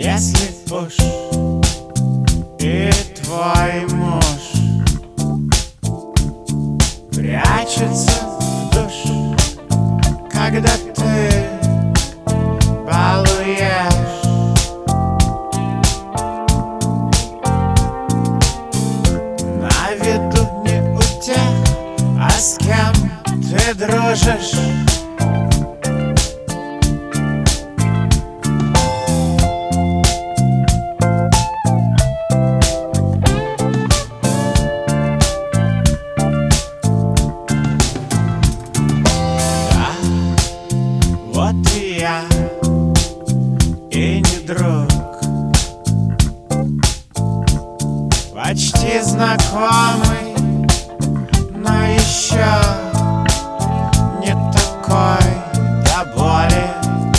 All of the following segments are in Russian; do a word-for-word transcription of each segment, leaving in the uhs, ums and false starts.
Если уж и твой муж прячется в душ, когда ты балуешь, на виду не у тех, а с кем ты дружишь. Вот и я, и не друг, почти знакомый, но еще не такой до боли.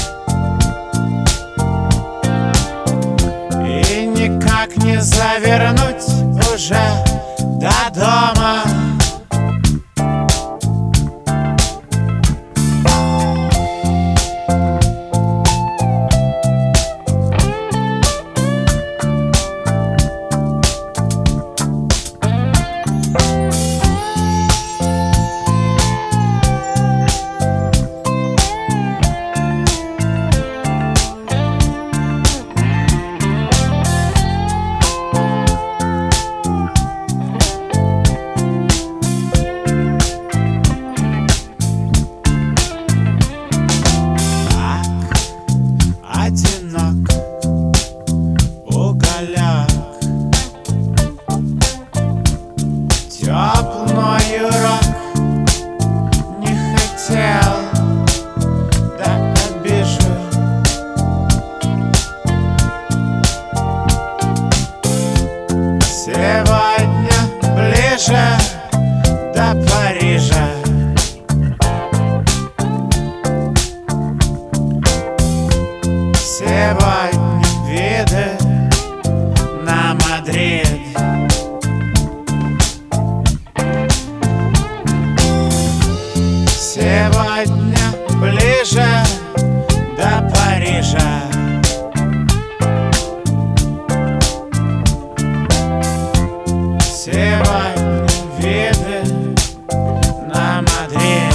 И никак не завернуть уже до дома. Одинок уголек, теплый урок, не хотел, да обижу. Сегодня ближе до Парижа. Сегодня виды на Мадрид. Сегодня ближе до Парижа. Сегодня виды на Мадрид.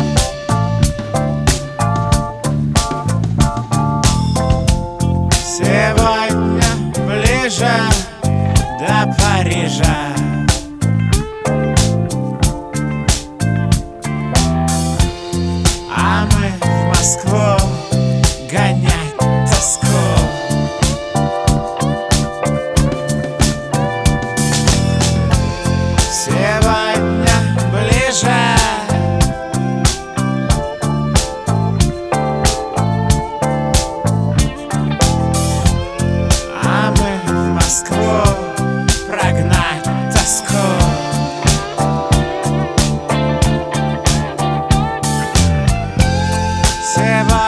Сегодня ближе до Парижа. А мы в Москву гонять тоску. Сегодня ближе. Москву прогнать тоску. Сегодня